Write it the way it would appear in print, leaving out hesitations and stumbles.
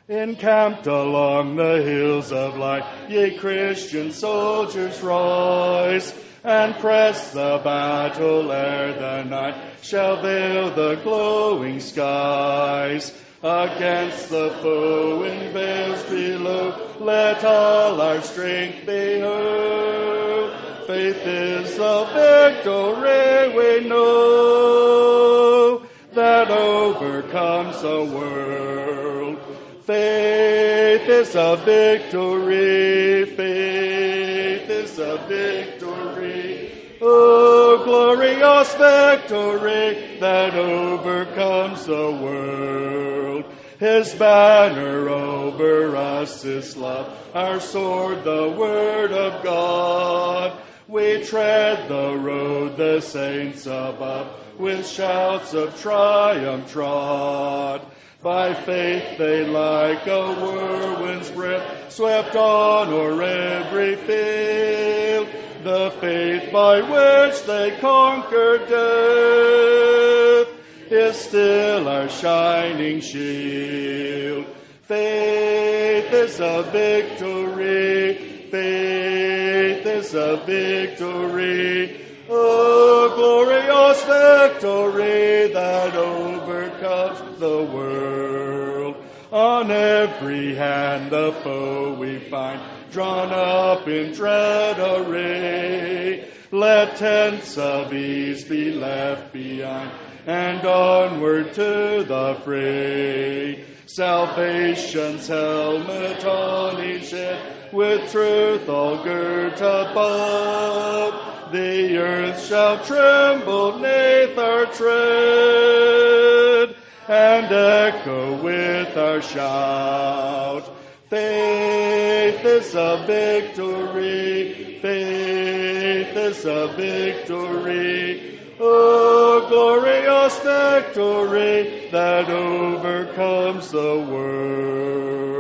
Encamped along the hills of light, ye Christian soldiers rise, and press the battle ere the night shall veil the glowing skies. Against the foe in vales below, let all our strength be hurled. Faith is the victory we know, that overcomes the world. Faith is a victory, faith is a victory. Oh, glorious victory that overcomes the world. His banner over us is love, our sword the word of God. We tread the road the saints above, with shouts of triumph trod. By faith they like a whirlwind's breath swept on o'er every field. The faith by which they conquered death is still our shining shield. Faith is a victory, faith is a victory. Oh, glorious victory that overcomes the world. On every hand the foe we find, drawn up in dread array. Let tents of ease be left behind, and onward to the fray. Salvation's helmet on each head, with truth all girt above. The earth shall tremble neath our tread, and echo with our shout. Faith is a victory, faith is a victory. Oh, glorious victory that overcomes the world.